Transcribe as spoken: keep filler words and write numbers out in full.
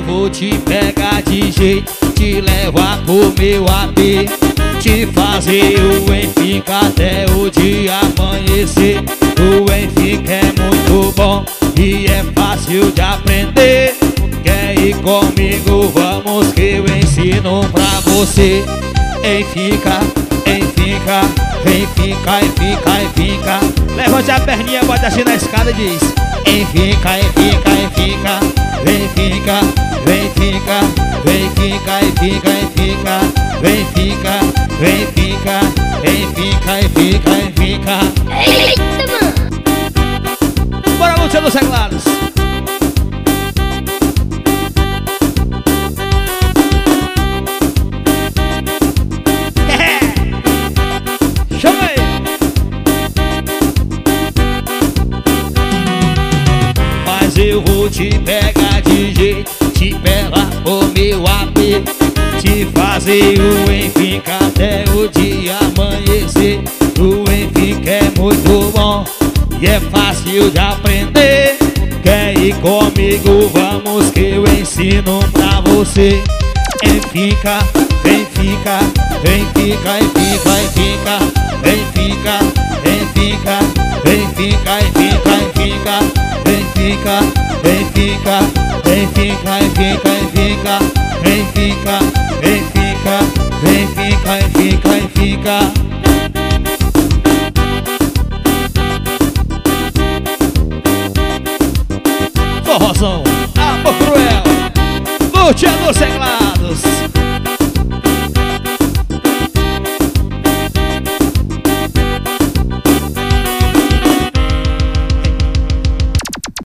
vou te pegar de jeito, te levar pro meu A P, te fazer o Enfica até o dia amanhecer. O Enfica é muito bom e é fácil de aprender. Quer ir comigo? Vamos que eu ensino pra você. Enfica, Enfica, Enfica, Enfica, Enfica. Levante a perninha, bota assim na escada e diz: Enfica, Enfica, Enfica, Enfica, Enfica, Enfica, Enfica, Enfica, Enfica, Enfica, Enfica, Enfica, Enfica. Eita, mano! Bora, Lúcia dos Teclados! Chama aí! Mas eu vou te pegar de jeito, te pegar o meu A P, te fazer o Enfica até o dia amanhecer. O Enfica é muito bom e é fácil de aprender. Quer ir comigo? Vamos que eu ensino pra você. Enfica, Enfica, Enfica, Enfica, Enfica, Enfica, Enfica, Enfica, Enfica, Enfica, Enfica, Enfica, Enfica, Enfica, Enfica, Enfica, Enfica, Enfica, Enfica, Enfica. Forrozão, Amor Cruel, Lúcia dos Teclados.